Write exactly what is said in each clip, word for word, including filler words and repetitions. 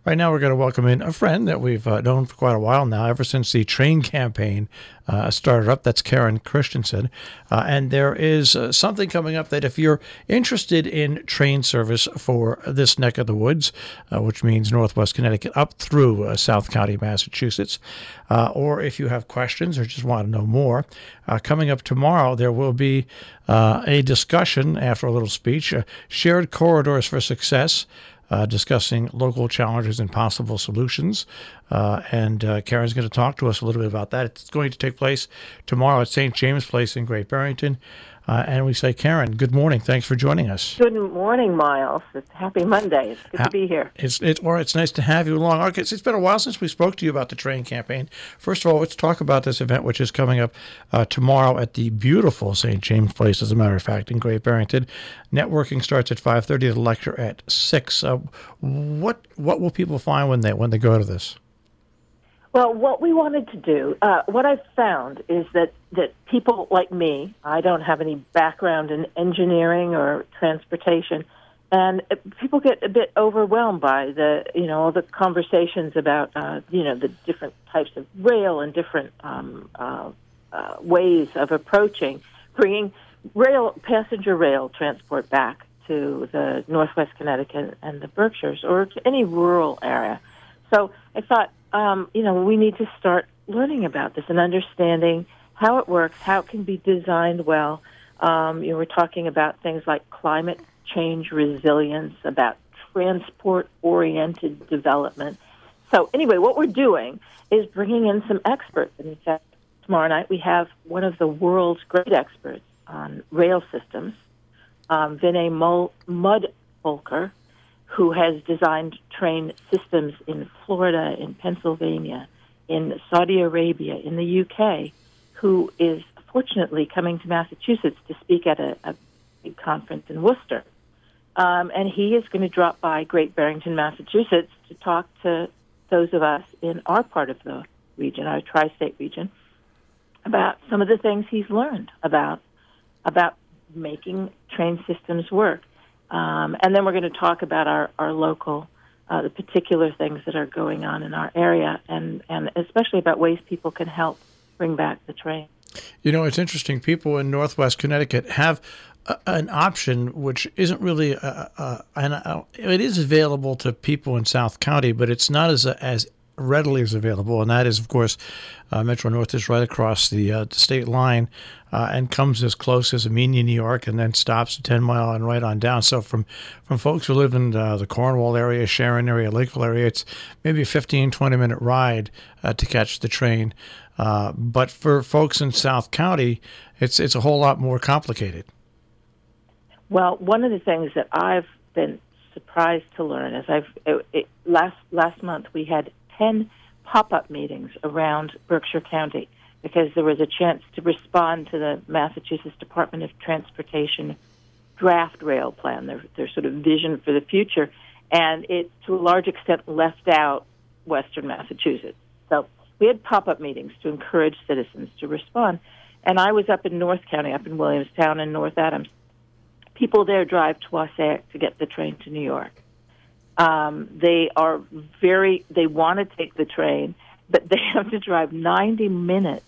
Right now, we're going to welcome in a friend that we've uh, known for quite a while now, ever since the train campaign uh, started up. That's Karen Christensen. Uh, and there is uh, something coming up that if you're interested in train service for this neck of the woods, uh, which means Northwest Connecticut up through uh, South County, Massachusetts, uh, or if you have questions or just want to know more, uh, coming up tomorrow, there will be uh, a discussion after a little speech, uh, Shared Corridors for Success, Uh, discussing local challenges and possible solutions. Uh, and uh, Karen's going to talk to us a little bit about that. It's going to take place tomorrow at Saint James Place in Great Barrington. Uh, and we say, Karen, good morning. Thanks for joining us. Good morning, Miles. It's happy Monday. It's good ha- to be here. It's it's or it's nice to have you along. Okay, it's been a while since we spoke to you about the train campaign. First of all, let's talk about this event, which is coming up uh, tomorrow at the beautiful Saint James Place, as a matter of fact, in Great Barrington. Networking starts at five thirty. The lecture at six. Uh, what what will people find when they when they go to this? Well, what we wanted to do, uh, what I've found is that, that people like me, I don't have any background in engineering or transportation, and people get a bit overwhelmed by the, you know, all the conversations about, uh, you know, the different types of rail and different um, uh, uh, ways of approaching bringing rail, passenger rail transport back to the Northwest Connecticut and the Berkshires or to any rural area. So I thought, Um, you know, we need to start learning about this and understanding how it works, how it can be designed well. Um, you know, we're talking about things like climate change resilience, about transport-oriented development. So anyway, what we're doing is bringing in some experts. And in fact, tomorrow night we have one of the world's great experts on rail systems, um, Vinay Mul- Mudholkar, who has designed train systems in Florida, in Pennsylvania, in Saudi Arabia, in the U K, who is fortunately coming to Massachusetts to speak at a, a big conference in Worcester. Um, and he is going to drop by Great Barrington, Massachusetts, to talk to those of us in our part of the region, our tri-state region, about some of the things he's learned about about making train systems work. Um, and then we're going to talk about our, our local, uh, the particular things that are going on in our area, and, and especially about ways people can help bring back the train. You know, it's interesting. People in Northwest Connecticut have a, an option which isn't really, a, a, an, a, it is available to people in South County, but it's not as as readily as available, and that is, of course, uh, Metro North is right across the, uh, the state line uh, and comes as close as Amenia, New York, and then stops a ten mile and right on down. So from, from folks who live in uh, the Cornwall area, Sharon area, Lakeville area, it's maybe a fifteen, twenty minute ride uh, to catch the train. Uh, but for folks in South County, it's it's a whole lot more complicated. Well, one of the things that I've been surprised to learn is I've it, it, last last month we had ten pop-up meetings around Berkshire County because there was a chance to respond to the Massachusetts Department of Transportation draft rail plan, their, their sort of vision for the future, and it, to a large extent, left out Western Massachusetts. So we had pop-up meetings to encourage citizens to respond. And I was up in North County, up in Williamstown and North Adams. People there drive to Wausau to get the train to New York. Um, they are very, they want to take the train, but they have to drive ninety minutes.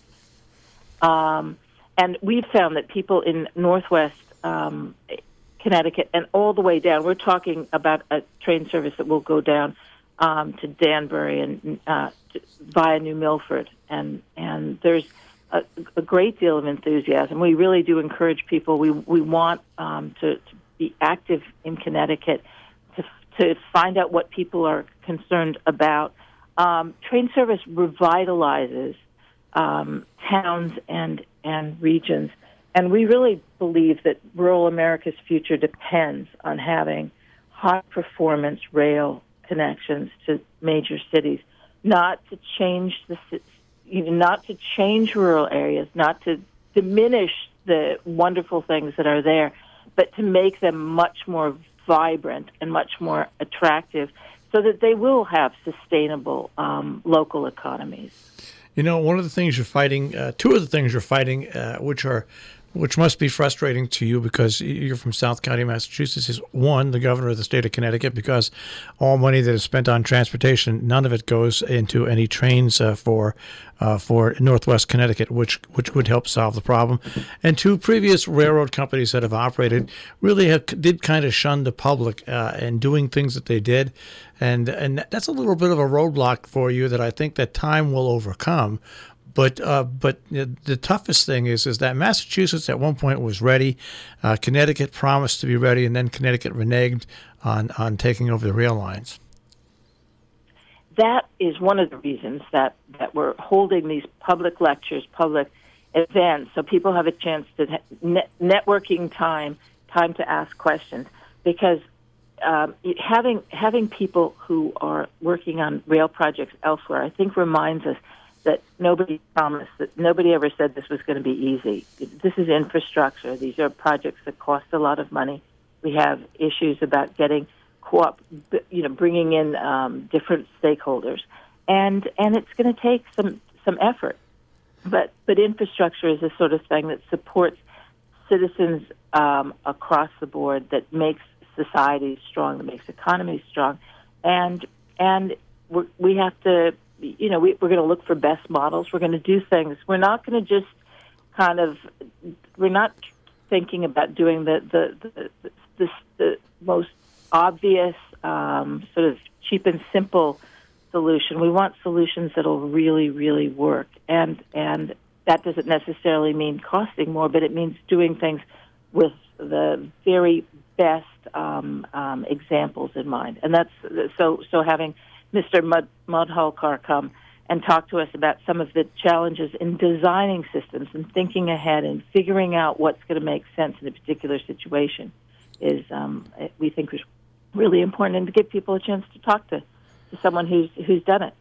Um, and we've found that people in Northwest um, Connecticut and all the way down, we're talking about a train service that will go down um, to Danbury and uh, to, via New Milford. And, and there's a, a great deal of enthusiasm. We really do encourage people. We, we want um, to, to be active in Connecticut, to find out what people are concerned about. Um, train service revitalizes um, towns and, and regions, and we really believe that rural America's future depends on having high-performance rail connections to major cities, not to change the, you know, not to change rural areas, not to diminish the wonderful things that are there, but to make them much more vibrant and much more attractive so that they will have sustainable um, local economies. You know, one of the things you're fighting, uh, two of the things you're fighting, uh, which are which must be frustrating to you because you're from South County, Massachusetts, is one, the governor of the state of Connecticut, because all money that is spent on transportation, none of it goes into any trains uh, for uh, for Northwest Connecticut, which which would help solve the problem. And two, previous railroad companies that have operated really have, did kind of shun the public uh, in doing things that they did. And, and that's a little bit of a roadblock for you that I think that time will overcome. But uh, but the toughest thing is is that Massachusetts at one point was ready, uh, Connecticut promised to be ready, and then Connecticut reneged on, on taking over the rail lines. That is one of the reasons that, that we're holding these public lectures, public events, so people have a chance to net- networking time, time to ask questions, because um, having having people who are working on rail projects elsewhere, I think, reminds us that nobody promised, that nobody ever said this was going to be easy. This is infrastructure. These are projects that cost a lot of money. We have issues about getting co-op, you know, bringing in um, different stakeholders, and and it's going to take some some effort. But but infrastructure is the sort of thing that supports citizens um, across the board, that makes societies strong, that makes economies strong, and and we're, we have to. You know, we, we're going to look for best models. We're going to do things. We're not going to just kind of, we're not thinking about doing the the the, the, the, the most obvious, um, sort of cheap and simple solution. We want solutions that'll really, really work. And and that doesn't necessarily mean costing more, but it means doing things with the very best um, um, examples in mind. And that's, so so having Mister Mud, Mudhalkar come and talk to us about some of the challenges in designing systems and thinking ahead and figuring out what's going to make sense in a particular situation is, um, we think, is really important, and to give people a chance to talk to, to someone who's who's done it.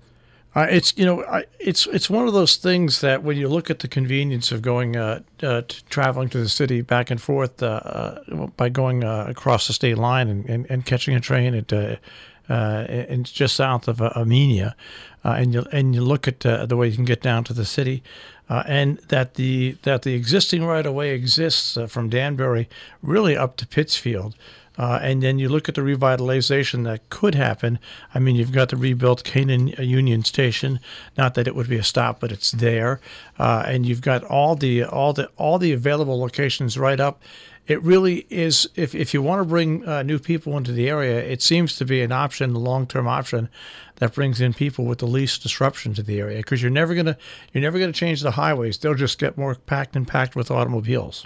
Uh, it's you know I, it's it's one of those things that when you look at the convenience of going uh, uh, to traveling to the city back and forth uh, uh, by going uh, across the state line and, and, and catching a train at uh, uh, and just south of uh, Armenia, uh, and you and you look at uh, the way you can get down to the city, uh, and that the that the existing right of way exists uh, from Danbury really up to Pittsfield. Uh, and then you look at the revitalization that could happen. I mean, you've got the rebuilt Canaan Union Station. Not that it would be a stop, but it's there. Uh, and you've got all the all the all the available locations right up. It really is. If if you want to bring uh, new people into the area, it seems to be an option, a long-term option, that brings in people with the least disruption to the area. Because you're never gonna you're never gonna change the highways. They'll just get more packed and packed with automobiles.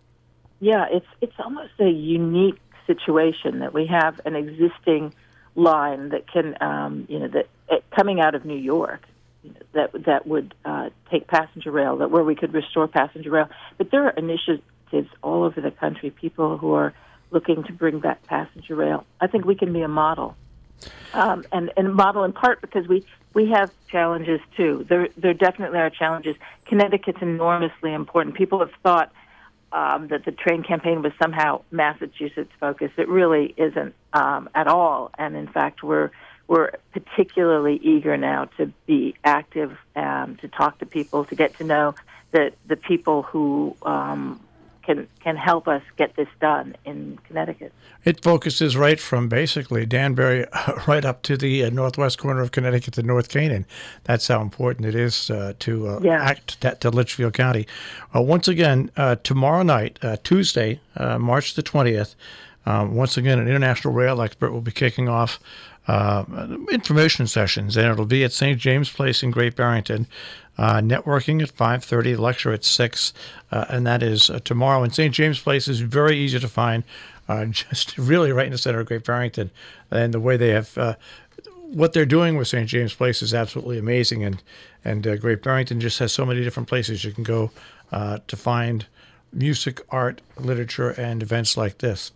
Yeah, it's it's almost a unique situation that we have an existing line that can, um, you know, that uh, coming out of New York, you know, that that would uh, take passenger rail, that where we could restore passenger rail. But there are initiatives all over the country, people who are looking to bring back passenger rail. I think we can be a model, um, and and a model in part because we we have challenges too. There there definitely are challenges. Connecticut's enormously important. People have thought Um, that the train campaign was somehow Massachusetts focused. It really isn't um, at all. And in fact, we're we're particularly eager now to be active, um, to talk to people, to get to know the the people who um, can can help us get this done in Connecticut. It focuses right from basically Danbury right up to the uh, northwest corner of Connecticut to North Canaan. That's how important it is uh, to uh, yeah. act to, to Litchfield County. Uh, once again, uh, tomorrow night, uh, Tuesday, uh, March the twentieth, um, once again, an international rail expert will be kicking off uh, information sessions, and it'll be at Saint James Place in Great Barrington. Uh, networking at five thirty, lecture at six, uh, and that is uh, tomorrow. And Saint James Place is very easy to find, uh, just really right in the center of Great Barrington. And the way they have, uh, what they're doing with Saint James Place is absolutely amazing. And, and uh, Great Barrington just has so many different places you can go uh, to find music, art, literature, and events like this.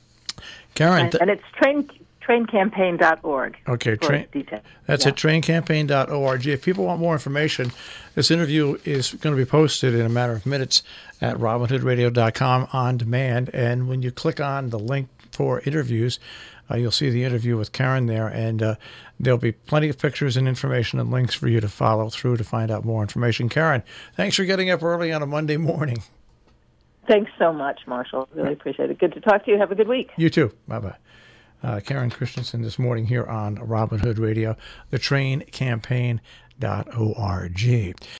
Karen. And, and it's train... train campaign dot org. Okay, train, that's yeah. at train campaign dot org. If people want more information, this interview is going to be posted in a matter of minutes at robin hood radio dot com on demand. And when you click on the link for interviews, uh, you'll see the interview with Karen there. And uh, there'll be plenty of pictures and information and links for you to follow through to find out more information. Karen, thanks for getting up early on a Monday morning. Thanks so much, Marshall. Really appreciate it. Good to talk to you. Have a good week. You too. Bye-bye. Uh, Karen Christensen this morning here on Robin Hood Radio, the train campaign dot org.